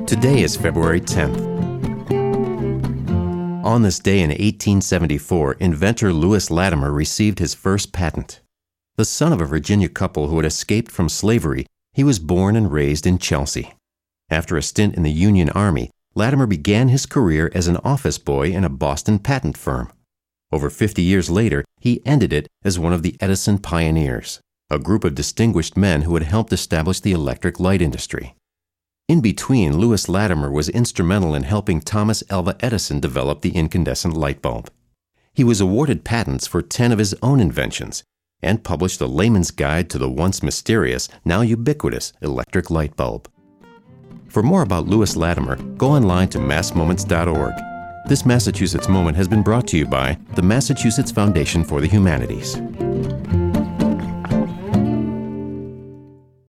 Today is February 10th. On this day in 1874, inventor Lewis Latimer received his first patent. The son of a Virginia couple who had escaped from slavery, he was born and raised in Chelsea. After a stint in the Union Army, Latimer began his career as an office boy in a Boston patent firm. Over 50 years later, he ended it as one of the Edison pioneers, a group of distinguished men who had helped establish the electric light industry. In between, Lewis Latimer was instrumental in helping Thomas Alva Edison develop the incandescent light bulb. He was awarded patents for 10 of his own inventions and published a layman's guide to the once mysterious, now ubiquitous electric light bulb. For more about Lewis Latimer, go online to massmoments.org. This Massachusetts Moment has been brought to you by the Massachusetts Foundation for the Humanities.